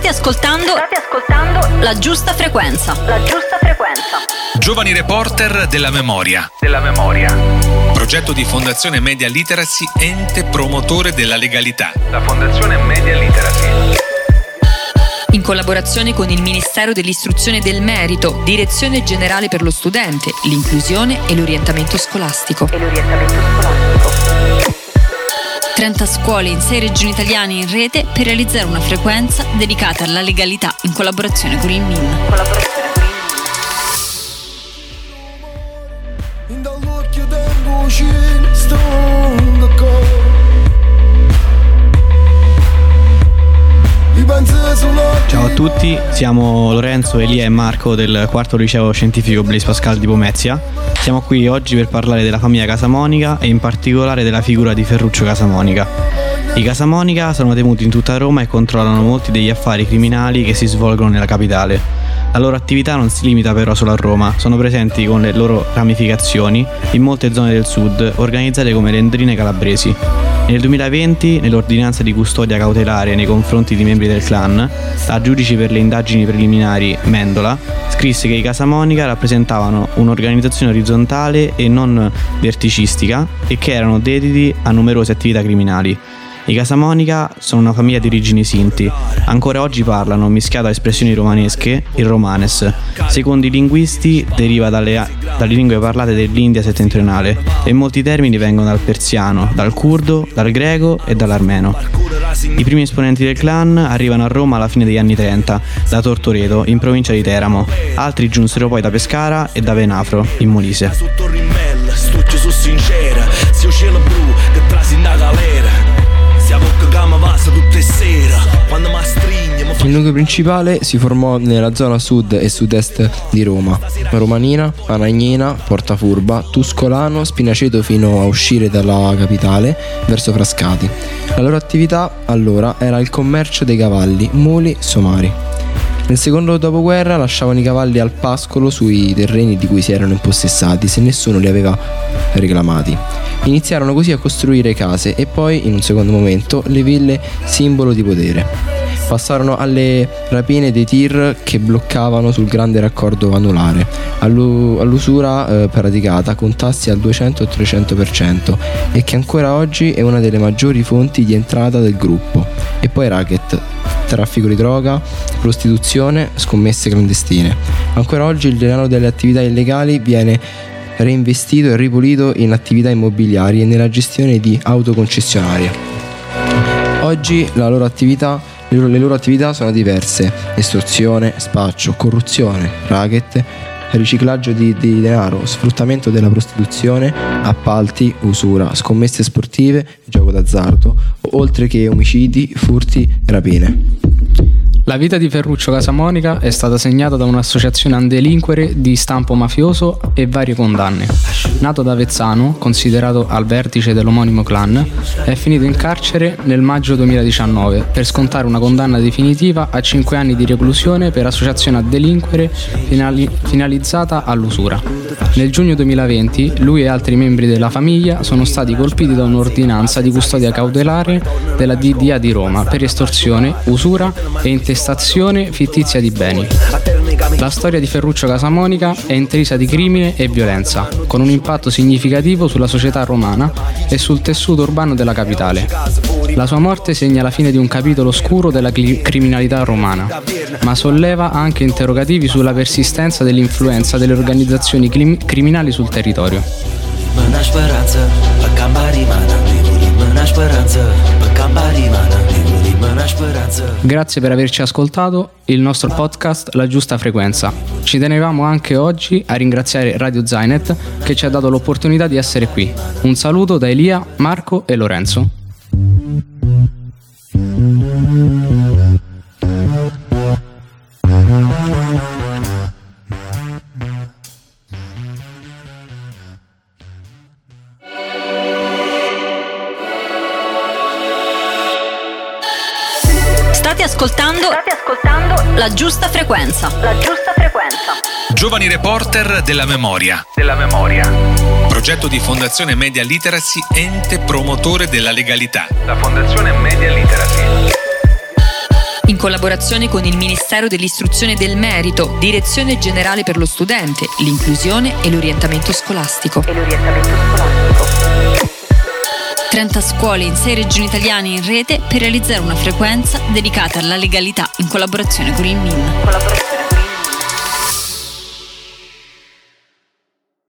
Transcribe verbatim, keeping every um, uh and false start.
State ascoltando, state ascoltando la giusta frequenza. La giusta frequenza. Giovani reporter della memoria. Della memoria. Progetto di Fondazione Media Literacy, ente promotore della legalità. La Fondazione Media Literacy. In collaborazione con il Ministero dell'Istruzione e del Merito, Direzione Generale per lo Studente, l'Inclusione e l'Orientamento Scolastico. E l'orientamento scolastico. trenta scuole in sei regioni italiane in rete per realizzare una frequenza dedicata alla legalità in collaborazione con il M I N. Collaborazione con Ciao a tutti, siamo Lorenzo, Elia e Marco del quarto liceo scientifico Blaise Pascal di Pomezia. Siamo qui oggi per parlare della famiglia Casamonica e in particolare della figura di Ferruccio Casamonica. I Casamonica sono tenuti in tutta Roma e controllano molti degli affari criminali che si svolgono nella capitale. La loro attività non si limita però solo a Roma, sono presenti con le loro ramificazioni in molte zone del sud, organizzate come le Endrine calabresi. Nel duemilaventi, nell'ordinanza di custodia cautelare nei confronti di membri del clan, la giudice per le indagini preliminari Mendola scrisse che i Casamonica rappresentavano un'organizzazione orizzontale e non verticistica e che erano dediti a numerose attività criminali. I Casamonica sono una famiglia di origini sinti. Ancora oggi parlano, mischiato a espressioni romanesche, il romanes. Secondo i linguisti deriva dalle, dalle lingue parlate dell'India settentrionale e molti termini vengono dal persiano, dal curdo, dal greco e dall'armeno. I primi esponenti del clan arrivano a Roma alla fine degli anni trenta, da Tortoreto, in provincia di Teramo. Altri giunsero poi da Pescara e da Venafro, in Molise. Il nucleo principale si formò nella zona sud e sud-est di Roma: Romanina, Anagnina, Portafurba, Tuscolano, Spinaceto fino a uscire dalla capitale verso Frascati. La loro attività allora era il commercio dei cavalli, muli, somari. Nel secondo dopoguerra lasciavano i cavalli al pascolo sui terreni di cui si erano impossessati se nessuno li aveva reclamati. Iniziarono così a costruire case e poi, in un secondo momento, le ville simbolo di potere. Passarono alle rapine dei tir che bloccavano sul grande raccordo anulare, all'u- all'usura eh, praticata con tassi al duecento trecento per cento e che ancora oggi è una delle maggiori fonti di entrata del gruppo. E poi racket, traffico di droga, prostituzione, scommesse clandestine. Ancora oggi il denaro delle attività illegali viene reinvestito e ripulito in attività immobiliari e nella gestione di autoconcessionarie. Oggi la loro attività Le loro attività sono diverse: estorsione, spaccio, corruzione, racket, riciclaggio di, di denaro, sfruttamento della prostituzione, appalti, usura, scommesse sportive, gioco d'azzardo, oltre che omicidi, furti e rapine. La vita di Ferruccio Casamonica è stata segnata da un'associazione a delinquere di stampo mafioso e varie condanne. Nato ad Avezzano, considerato al vertice dell'omonimo clan, è finito in carcere nel maggio duemiladiciannove per scontare una condanna definitiva a cinque anni di reclusione per associazione a delinquere finali- finalizzata all'usura. Nel giugno duemilaventi lui e altri membri della famiglia sono stati colpiti da un'ordinanza di custodia cautelare della D D A di Roma per estorsione, usura e intestazione fittizia di beni. La storia di Ferruccio Casamonica è intrisa di crimine e violenza, con un impatto significativo sulla società romana e sul tessuto urbano della capitale. La sua morte segna la fine di un capitolo oscuro della cli- criminalità romana, ma solleva anche interrogativi sulla persistenza dell'influenza delle organizzazioni clim- criminali sul territorio. Grazie per averci ascoltato il nostro podcast La Giusta Frequenza. Ci tenevamo anche oggi a ringraziare Radio Zainet che ci ha dato l'opportunità di essere qui. Un saluto da Elia, Marco e Lorenzo. State ascoltando, state ascoltando la giusta frequenza. La giusta frequenza. Giovani reporter della memoria. Della memoria. Progetto di Fondazione Media Literacy, ente promotore della legalità. La Fondazione Media Literacy. in collaborazione con il Ministero dell'Istruzione e del Merito, Direzione Generale per lo Studente, l'Inclusione e l'Orientamento Scolastico. E l'orientamento scolastico. trenta scuole in sei regioni italiane in rete per realizzare una frequenza dedicata alla legalità in collaborazione con il M I N. Collaborazione